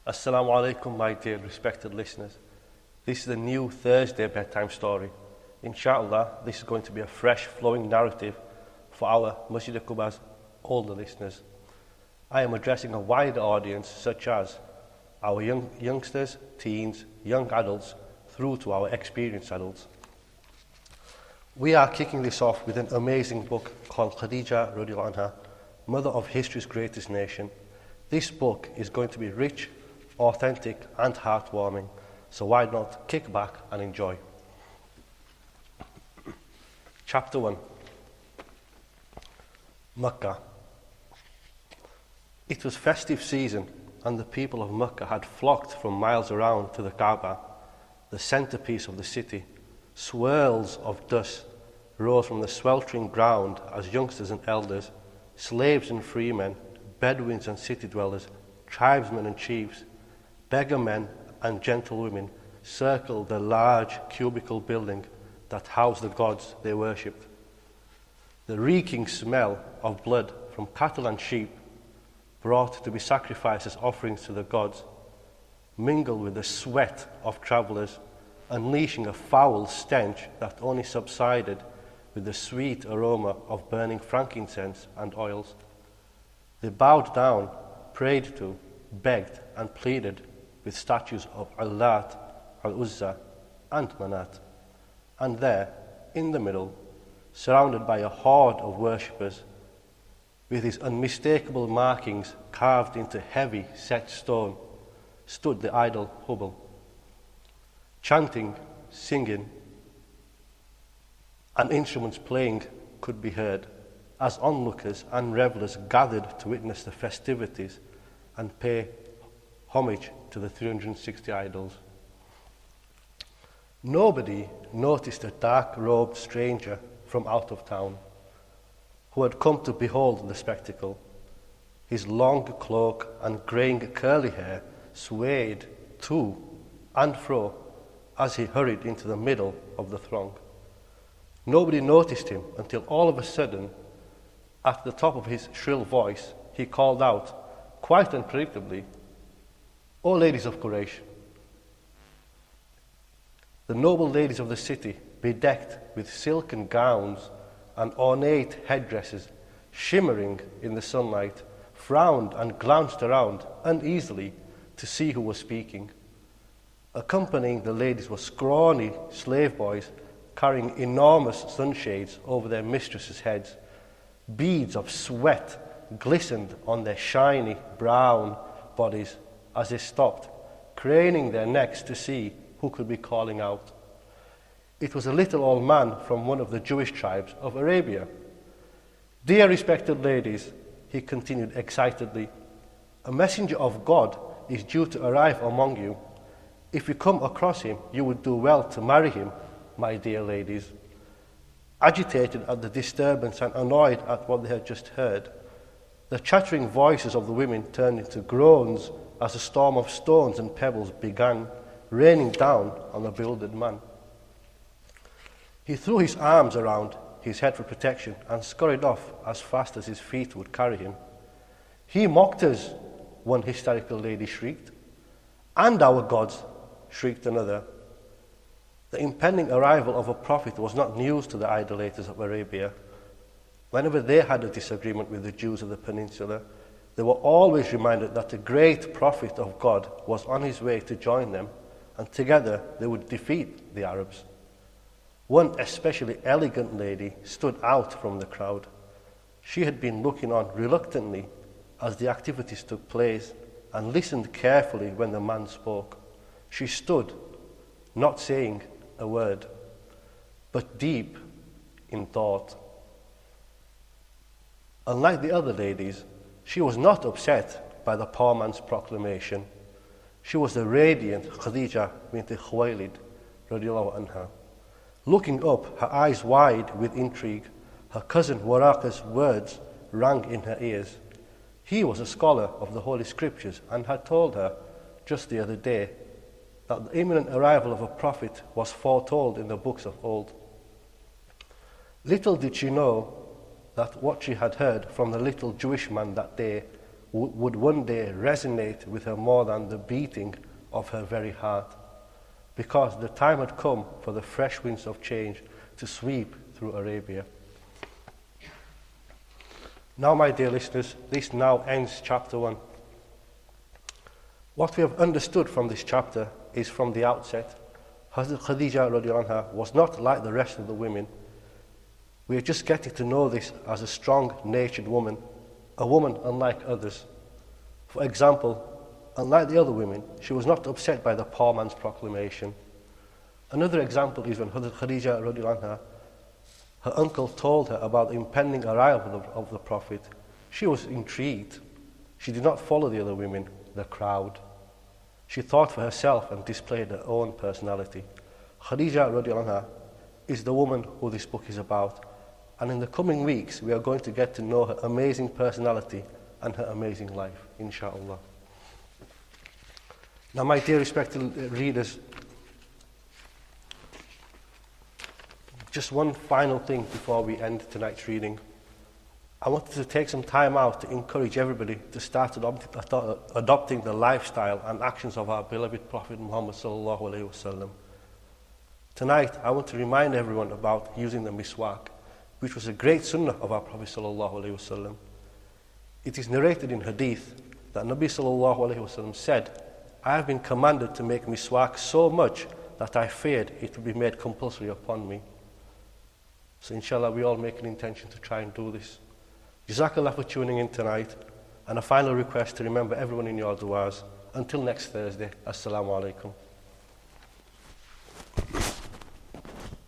Assalamu alaikum, my dear respected listeners. This is a new Thursday bedtime story. Inshallah, this is going to be a fresh flowing narrative for our Masjid Quba's older listeners. I am addressing a wider audience such as our youngsters, teens, young adults, through to our experienced adults. We are kicking this off with an amazing book called Khadija radiallahu anha, Mother of History's Greatest Nation. This book is going to be rich, authentic and heartwarming, so why not kick back and enjoy. Chapter 1. Makkah. It was festive season and the people of Makkah had flocked from miles around to the Kaaba, the centerpiece of the city. Swirls of dust rose from the sweltering ground as youngsters and elders, slaves and freemen, Bedouins and city dwellers, tribesmen and chiefs, beggar men and gentlewomen circled the large cubical building that housed the gods they worshipped. The reeking smell of blood from cattle and sheep brought to be sacrificed as offerings to the gods mingled with the sweat of travelers, unleashing a foul stench that only subsided with the sweet aroma of burning frankincense and oils. They bowed down, prayed to, begged and pleaded with statues of Allat, Al-Uzza and Manat. And there, in the middle, surrounded by a horde of worshippers, with his unmistakable markings carved into heavy set stone, stood the idol Hubal. Chanting, singing, and instruments playing could be heard as onlookers and revelers gathered to witness the festivities and pay homage to the 360 idols. Nobody noticed a dark-robed stranger from out of town who had come to behold the spectacle. His long cloak and graying curly hair swayed to and fro as he hurried into the middle of the throng. Nobody noticed him until all of a sudden, at the top of his shrill voice, he called out, quite unpredictably, "O ladies of Quraysh!" The noble ladies of the city, bedecked with silken gowns and ornate headdresses, shimmering in the sunlight, frowned and glanced around uneasily to see who was speaking. Accompanying the ladies were scrawny slave boys carrying enormous sunshades over their mistresses' heads. Beads of sweat glistened on their shiny brown bodies as they stopped, craning their necks to see who could be calling out. It was a little old man from one of the Jewish tribes of Arabia. "Dear respected ladies," he continued excitedly, "a messenger of God is due to arrive among you. If you come across him, you would do well to marry him, my dear ladies." Agitated at the disturbance and annoyed at what they had just heard, the chattering voices of the women turned into groans as a storm of stones and pebbles began raining down on the bewildered man. He threw his arms around his head for protection and scurried off as fast as his feet would carry him. "He mocked us," one hysterical lady shrieked. "And our gods," shrieked another. The impending arrival of a prophet was not news to the idolaters of Arabia. Whenever they had a disagreement with the Jews of the peninsula, they were always reminded that the great prophet of God was on his way to join them, and together they would defeat the Arabs. One especially elegant lady stood out from the crowd. She had been looking on reluctantly as the activities took place and listened carefully when the man spoke. She stood, not saying a word, but deep in thought. Unlike the other ladies, she was not upset by the poor man's proclamation. She was the radiant Khadija bint Khuwaylid radiallahu anha. Looking up, her eyes wide with intrigue, her cousin Waraqa's words rang in her ears. He was a scholar of the Holy Scriptures and had told her just the other day that the imminent arrival of a prophet was foretold in the books of old. Little did she know that what she had heard from the little Jewish man that day would one day resonate with her more than the beating of her very heart, because the time had come for the fresh winds of change to sweep through Arabia. Now, my dear listeners, this now ends chapter 1. What we have understood from this chapter is, from the outset, Hazrat Khadija radiallahu anha was not like the rest of the women. We are just getting to know this as a strong-natured woman, a woman unlike others. For example, unlike the other women, she was not upset by the poor man's proclamation. Another example is when Hazrat Khadija radiallahu anha, her uncle told her about the impending arrival of the Prophet. She was intrigued. She did not follow the other women, the crowd. She thought for herself and displayed her own personality. Khadija radiallahu anha is the woman who this book is about, and in the coming weeks we are going to get to know her amazing personality and her amazing life, inshallah. Now, my dear respected readers, just one final thing before we end tonight's reading. I wanted to take some time out to encourage everybody to start adopting the lifestyle and actions of our beloved Prophet Muhammad sallallahu alaihi wasallam. Tonight, I want to remind everyone about using the miswak, which was a great sunnah of our Prophet sallallahu alaihi wasallam. It is narrated in hadith that Nabi sallallahu alaihi wasallam said, "I have been commanded to make miswak so much that I feared it would be made compulsory upon me." So inshallah, we all make an intention to try and do this. Jazakallah for tuning in tonight, and a final request to remember everyone in your du'as. Until next Thursday, Assalamu alaikum.